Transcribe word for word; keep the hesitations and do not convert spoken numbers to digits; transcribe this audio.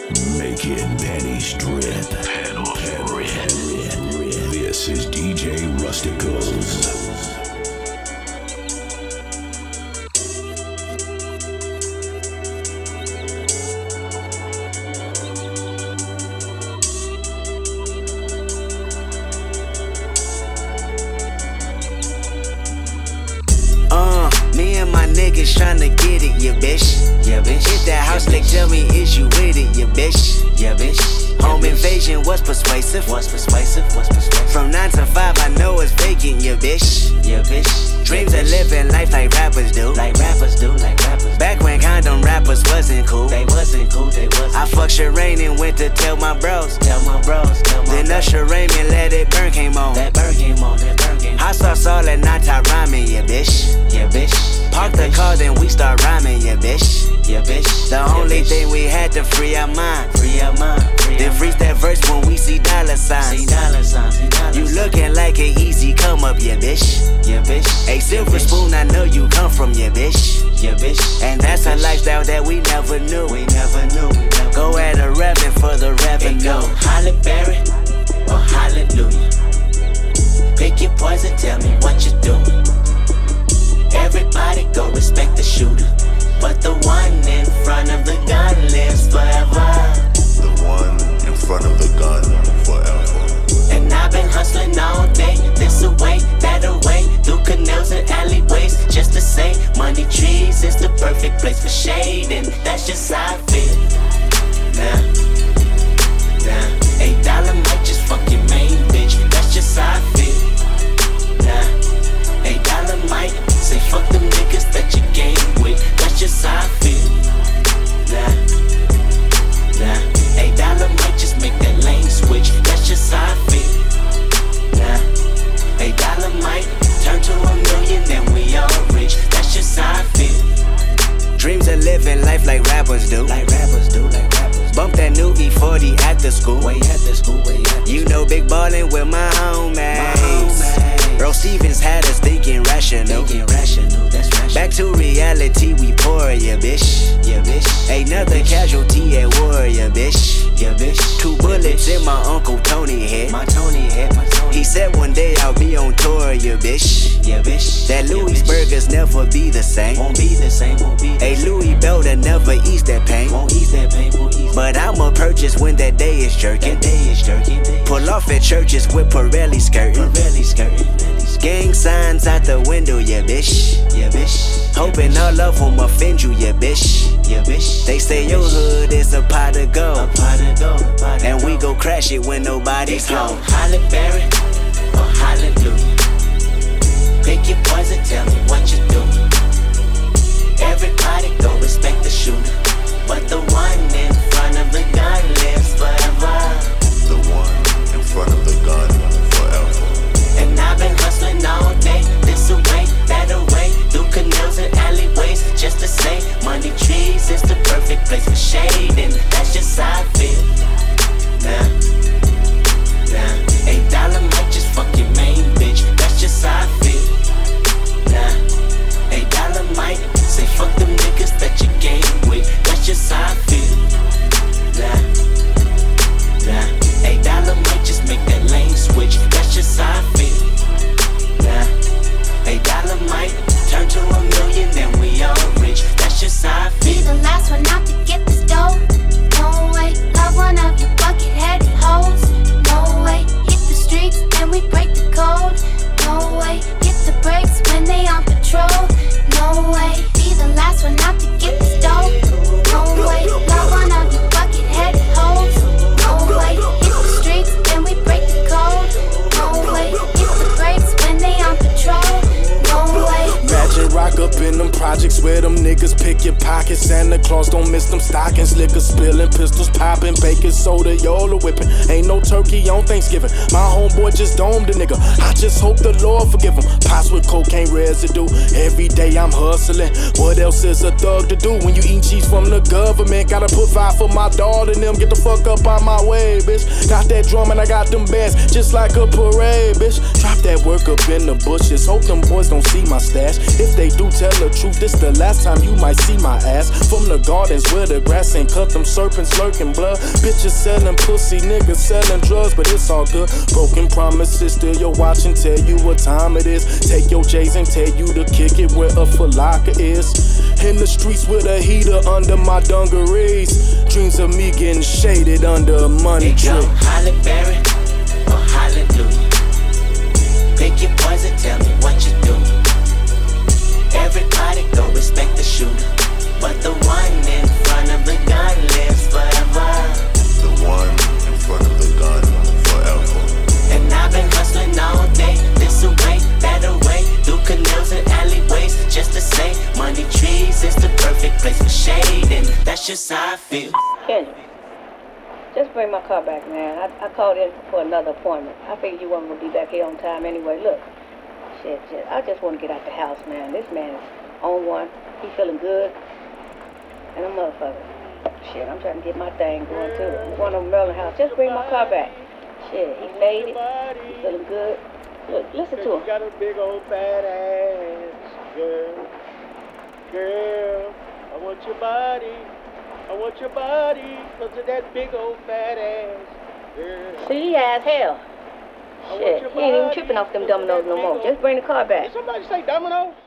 Making pennies drip. Pedals rip. This is D J Rusticals. Niggas tryna get it, yeah bitch. Yeah bitch. Hit that house, yeah, like tell me is you with it, yeah bitch. Yeah bitch. Yeah, Home bitch. Invasion was persuasive. Was persuasive. Was persuasive. From nine to five, I know it's vacant, yeah bitch. Yeah bitch. Dreams yeah, of living life like rappers do. Like rappers do. Like rappers. Back when condom rappers wasn't cool. They wasn't cool. They wasn't. I fucked Sherane and went to tell my bros. Tell my bros. Tell my then Usher Raymond Let It Burn came on. That burn came on. That burn came on. Hot sauce all that not top rhyming, yeah bitch. Yeah bitch. Park yeah, the bitch. Car, then we start rhyming, yeah bitch. Yeah bitch. The yeah, only bitch. Thing we had to free our mind. Free our mind. Free then freeze that verse when we see dollar signs. See dollar signs. See dollar you looking like an easy come up, yeah bitch. Yeah bitch. A silver yeah, spoon, I know you come from, yeah bitch. Yeah bitch. And that's yeah, a lifestyle that we never knew. We never knew. We never go knew. At a revving for the revenue. Go Holly Berry or hallelujah. Pick your poison, tell me what you doing. Everybody go respect the shooter, but the one in front of the gun lives forever. The one in front of the gun forever. And I've been hustling all day, this away, that away, through canals and alleyways, just to say, money trees is the perfect place for shade, and that's just how I feel. Nah, nah, eight dollar might just fuck your main bitch, that's just how I feel. Nah, eight dollar might say fuck them niggas that you game with, that's just how I feel. Nah, nah, eight dollar might just make that lane switch, that's just how I feel. Nah, eight dollar might turn to a million and we all rich, that's just how I feel. Dreams of living life like rappers do. Like rappers do, like rappers do. Bump that new E forty at the school. Way at the school, way at the You know big ballin' with my homies. My homies. Earl Stevens had us thinking rational. Thinking rational, that's rational. Back to reality, we pour, yeah bitch. Yeah bitch. Another yeah, casualty at war, yeah bitch. Yeah bitch. Two bullets yeah, in my Uncle Tony head. My Tony head, my Tony. He said one day I'll be on tour, yeah bitch. Yeah bitch. That Louis yeah, burgers never be the same. Won't be the same, won't be the A same. Louis Belder never ease that pain. Won't ease that pain, won't ease. But I'ma purchase when that day is jerking. That day is jerking. Pull off at churches with Pirelli skirting. Pirelli skirting. Gang signs out the window, yeah bitch. Yeah bitch. Hoping yeah, bitch. All of them offend you, yeah bitch. Yeah bitch. They say yeah, your bitch. Hood is a pot of gold. A pot of gold. A pot of and gold. We go crash it when nobody's they home. Holly Berry or hallelujah. Pick your poison, tell me what you do. Everybody go respect the shooter, but the one in front of the gun lives forever. The one in front of the gun forever. And I've been hustling all day, this away, that away, through canals and alleyways, just to say, money trees is the perfect place for shade, and that's just how I feel. Nah, nah, eight dollar might just fuck your main bitch, that's just how I feel. Nah, eight dollar might say fuck them niggas that you game with, that's just how I feel. Nah, nah, eight dollar might just make that lane switch, that's just how I feel. Nah, eight dollar might turn to a million and we all rich, that's just how I feel. Be the last one out to get this dough. No way, love one of you bucket-headed hoes. No way, hit the streets and we break the code. No way, hit the brakes when they on patrol. No way, be the last one out to get this dough. No way, love one of you bucket-headed hoes. No way, hit the streets and we break the code. No way, hit the brakes when they on patrol. No way. Imagine rock up in them projects where them niggas pick your pockets. Santa Claus don't miss them stockings. Liquor spilling, pistols popping, baking soda, Yola whipping. Ain't no turkey on Thanksgiving. My homeboy just domed a nigga. I just hope the Lord forgive him. Pots with cocaine residue. Every day I'm hustling. What else is a thug to do when you eat cheese from the government? Gotta put five for my daughter and them. Get the fuck up out my way, bitch. Got that drum and I got them bands just like a parade, bitch. Drop that work up in the bushes. Hope them boys don't see my stash. If they do, tell the truth. This the last time you might see see my ass from the gardens where the grass ain't cut. Them serpents lurking blood. Bitches selling pussy, niggas selling drugs, but it's all good. Broken promises, still your watch and tell you what time it is. Take your J's and tell you to kick it where a falaka is. In the streets with a heater under my dungarees. Dreams of me getting shaded under a money tree. Holly Berry or hallelujah. Pick your poison, tell me what you do. Everybody go respect the shooter, but the one in front of the gun lives forever. The one in front of the gun forever. And I've been hustling all day, this away, that away, through canals and alleyways, just to say, money trees is the perfect place for shade, and that's just how I feel. Kendrick, just bring my car back, man. I, I called in for another appointment. I figured you weren't gonna be back here on time anyway. Look, shit, shit. I just want to get out the house, man. This man is on one. He feeling good, and a motherfucker. Shit, I'm trying to get my thing going too. I'm going to Merlin house. Just bring my car back. Shit, he faded. He feeling good. Look, listen to him. You got a big old fat ass, girl. Girl, I want your body. I want your body, cause of that big old fat ass, girl. See, he as hell. Shit, he ain't even tripping off them dominoes no more. Just bring the car back. Did somebody say dominoes?